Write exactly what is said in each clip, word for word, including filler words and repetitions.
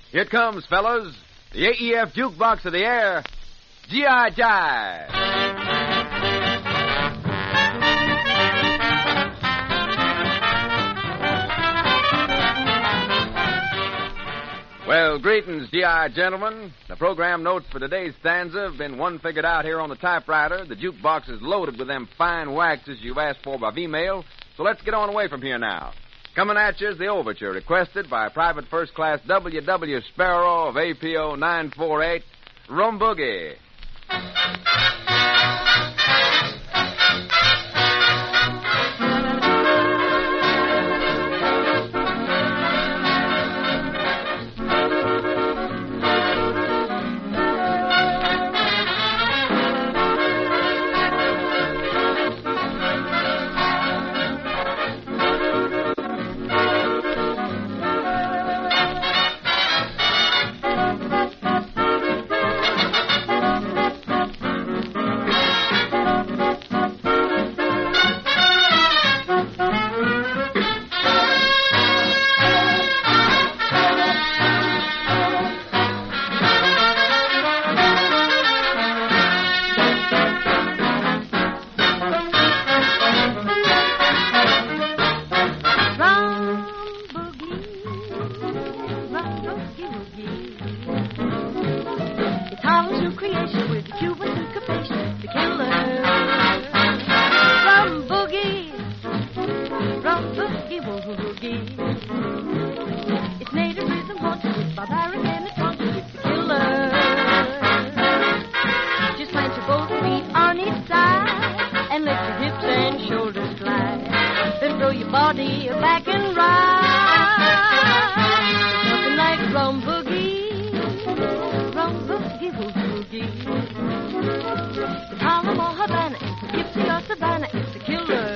Here it comes, fellas. The A E F jukebox of the air, G I. Jive. Well, greetings, G I gentlemen. The program notes for today's stanza have been one figured out here on the typewriter. The jukebox is loaded with them fine waxes you've asked for by email, so let's get on away from here now. Coming at you is the overture requested by Private First Class W W. Sparrow of A P O nine four eight, Rum Boogie. Body back and ride. Nothing like rum boogie, rum boogie, boogie. It's Harlem or Havana, it's Poughkeepsie or Savannah, it's the killer.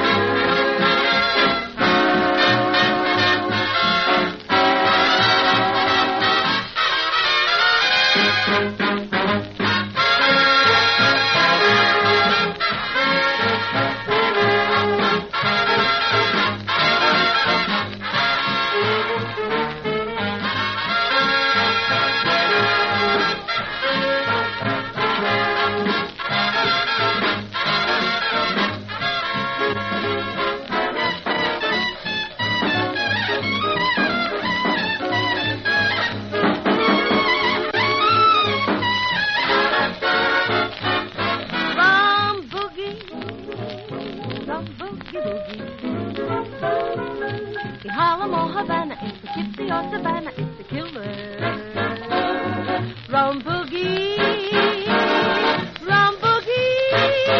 Harlem or Havana, it's Poughkeepsie or Savannah, it's the killer. Rum boogie, rum boogie.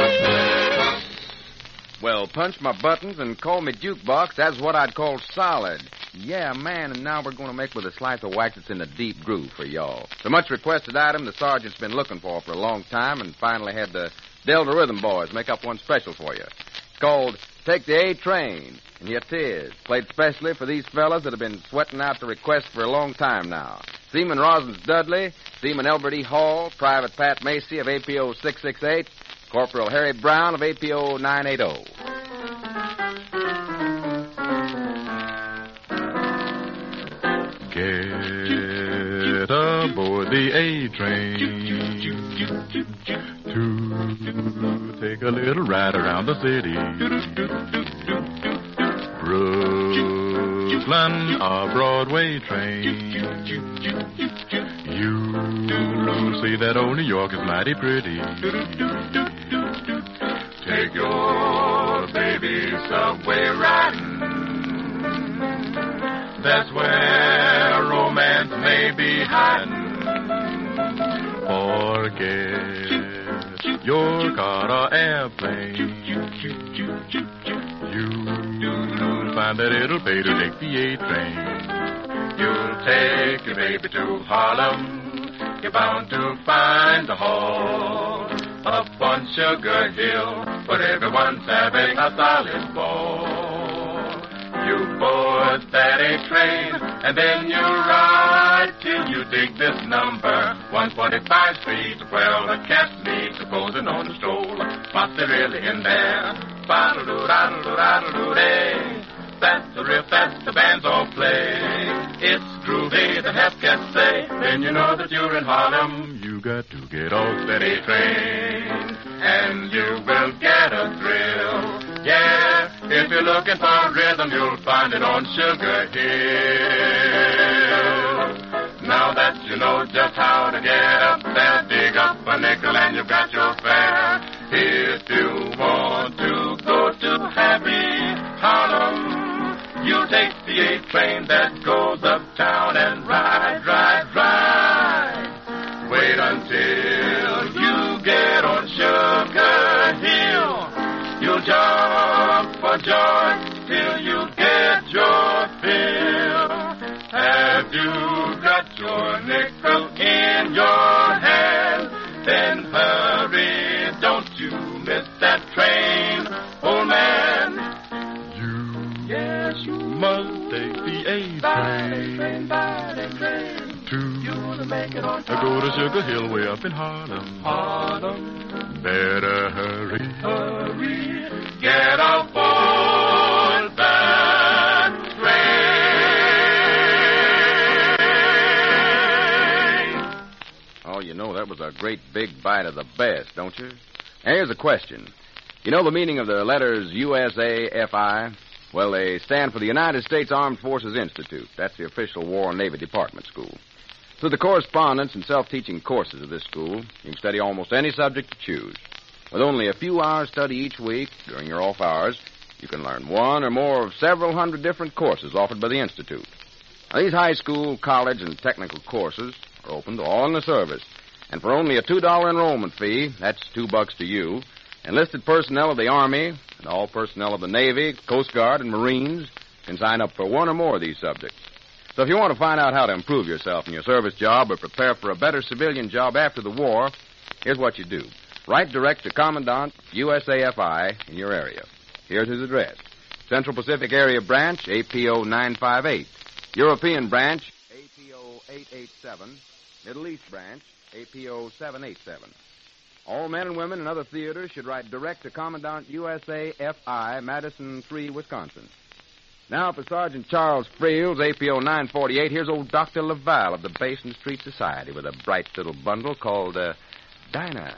Well, punch my buttons and call me jukebox. That's what I'd call solid. Yeah, man, and now we're going to make with a slice of wax that's in a deep groove for y'all. The much requested item the sergeant's been looking for for a long time and finally had the Delta Rhythm Boys make up one special for you. It's called Take the A Train. And here it is, played specially for these fellas that have been sweating out the request for a long time now. Seaman Rosens Dudley, Seaman Elbert E. Hall, Private Pat Macy of A P O six six eight, Corporal Harry Brown of A P O nine eighty. Get aboard the A train to take a little ride around the city. Brooklyn, a Broadway train. You'll see that old New York is mighty pretty. Take your baby subway riding. That's where romance may be hiding. Forget your car or airplane. You'll find that it'll pay to take the A train. You'll take your baby to Harlem. You're bound to find the hall up on Sugar Hill, where everyone's having a solid ball. You board that A train, and then you ride till you dig this number, one forty-five Street, where the cats meet, supposing on the stroll. What's there really in there? Ba-da-doo-da-da-doo-da-da-doo-day. that the riff that the bands all play. It's groovy, the half cats say. Then you know that you're in Harlem. You got to get off that A train, and you will get a thrill. Yeah, if you're looking for rhythm, you'll find it on Sugar Hill. Now that you know just how to get up there, dig up a nickel and you've got your fare. If you want to go to happy Harlem, you take the A train that goes uptown and ride, ride, ride. Wait until you get on Sugar Hill. You'll jump for joy till you get your fill. Have you got your nickel in your hand? Then hurry, don't you miss that train, old man. You, yes, you must take the A train, by the train, to you'll make it on time. go to Sugar Hill way up in Harlem. Harlem, better hurry, hurry, get aboard that train. Oh, you know, that was a great big bite of the best, don't you? Now, here's a question. You know the meaning of the letters U S A F I? Well, they stand for the United States Armed Forces Institute. That's the official War and Navy Department school. Through the correspondence and self-teaching courses of this school, you can study almost any subject you choose. With only a few hours study each week during your off hours, you can learn one or more of several hundred different courses offered by the Institute. Now, these high school, college, and technical courses are open to all in the service. And for only a two dollar enrollment fee, that's two bucks to you, enlisted personnel of the Army and all personnel of the Navy, Coast Guard, and Marines can sign up for one or more of these subjects. So if you want to find out how to improve yourself in your service job or prepare for a better civilian job after the war, here's what you do. Write direct to Commandant U S A F I in your area. Here's his address. Central Pacific Area Branch, A P O nine five eight. European Branch, A P O eight eight seven. Middle East Branch, A P O seven eight seven. All men and women in other theaters should write direct to Commandant U S A F I, Madison three, Wisconsin. Now for Sergeant Charles Friels, A P O nine forty-eight, here's old Doctor Laval of the Basin Street Society with a bright little bundle called uh, Dinah.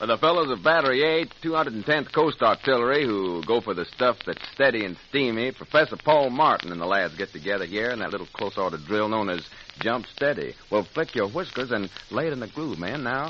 Uh, the fellows of Battery eight, two hundred tenth Coast Artillery, who go for the stuff that's steady and steamy. Professor Paul Martin and the lads get together here in that little close-order drill known as Jump Steady. Well, flick your whiskers and lay it in the groove, man, now.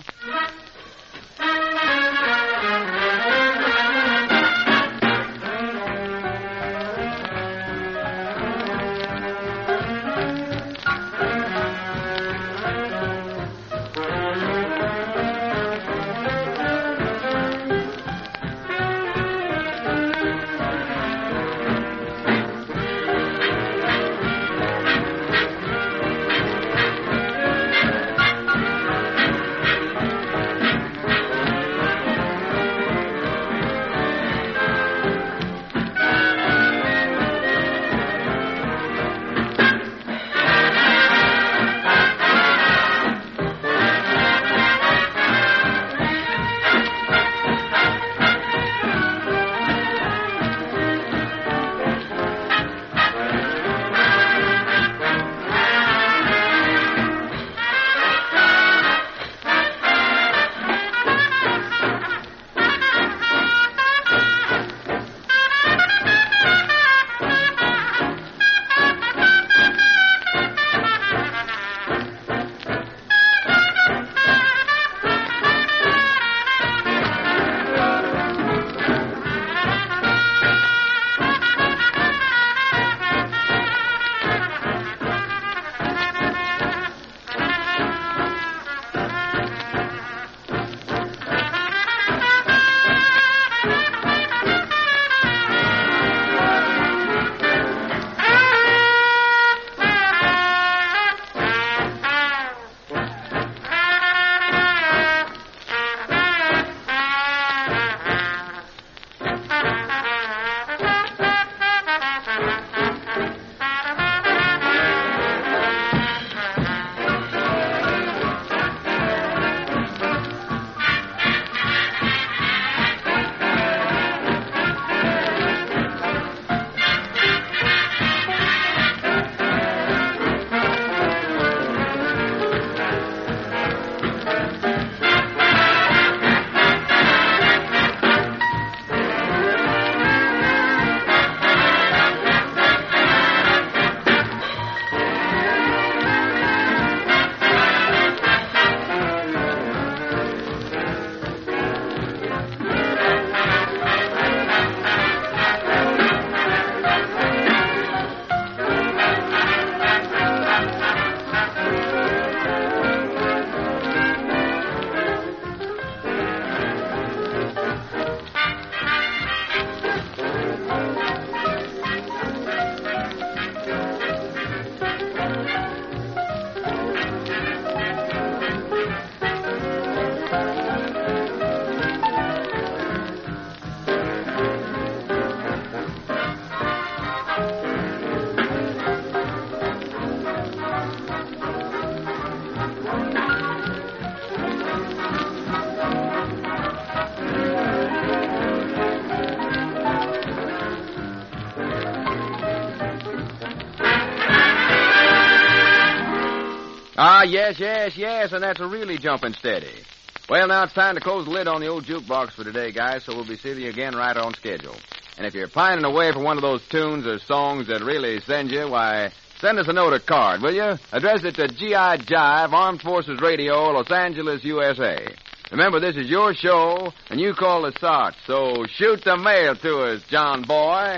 Ah, yes, yes, yes, and that's a really jumping steady. Well, now it's time to close the lid on the old jukebox for today, guys, so we'll be seeing you again right on schedule. And if you're pining away for one of those tunes or songs that really send you, why, send us a note or card, will you? Address it to G I Jive, Armed Forces Radio, Los Angeles, U S A. Remember, this is your show, and you call the shots, so shoot the mail to us, John boy.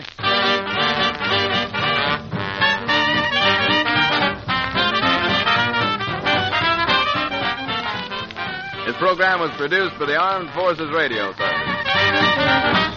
This program was produced for the Armed Forces Radio Service.